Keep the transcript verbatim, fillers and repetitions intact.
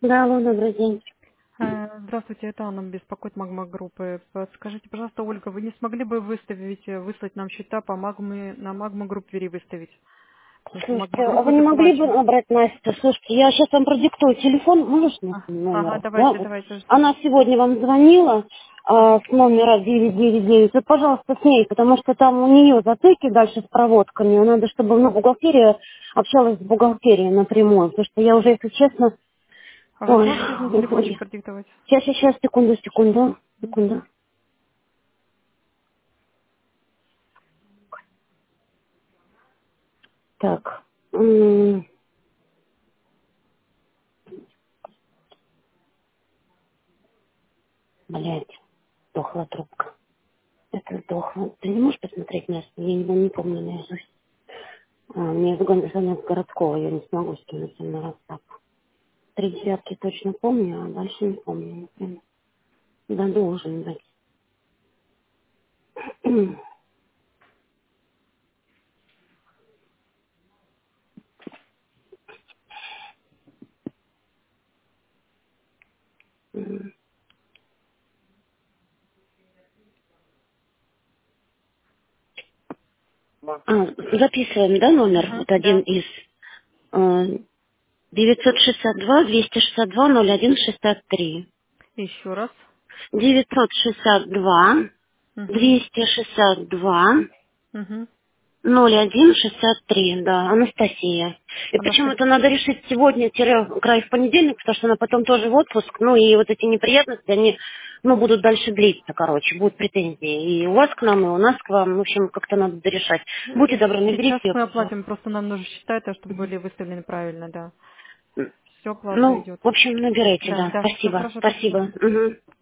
Да, алло, добрый день. Э, Здравствуйте, это Анна беспокоит Магма группы. Подскажите, пожалуйста, Ольга, вы не смогли бы выставить, э, выслать нам счета по Магме, на Магма групп Вери выставить? Потому что Слушайте, Магма а вы группы не могли бы заплачены. набрать Настю? Слушайте, я сейчас вам продиктую телефон, можешь мне А, ага, номер? Да? давайте, давайте. Она сегодня вам звонила а, Ага. с номера девять девять девять. Вот, пожалуйста, с ней, потому что там у нее затыки дальше с проводками. Надо, чтобы ну, бухгалтерия общалась с бухгалтерией напрямую, потому что я уже, если честно... А вы Ой, сможете на телефончик продиктовать? сейчас, сейчас, секунду, секунду, Мгм. секунду. Так, м, блядь, сдохла трубка. Это сдохло. Ты не можешь посмотреть нас? Я его не помню наизусть. А, мне из гон- звонок городского, я не смогу скинуть им на WhatsApp. Три девятки точно помню, а дальше не помню. Не помню. Да, должен быть. А, записываем, да, номер? Мгм, Вот один да. из э, девятьсот шестьдесят два двести шестьдесят два ноль один шестьдесят три. Еще раз. девятьсот шестьдесят два Угу. двести шестьдесят два Угу. ноль один шестьдесят три, да, Анастасия. И причем Анастасия. это надо решить сегодня, тире, край в понедельник, потому что она потом тоже в отпуск, ну и вот эти неприятности, они, ну, будут дальше длиться, короче, будут претензии. И у вас к нам, и у нас к вам, в общем, как-то надо дорешать. Будьте добры, Сейчас наберите ее, мы пожалуйста. оплатим, просто нам нужно считать, чтобы были выставлены правильно, да. Все, оплата Ну, идет. в общем, набирайте, Да, да, да, все спасибо, хорошо, спасибо. спасибо. Мгм.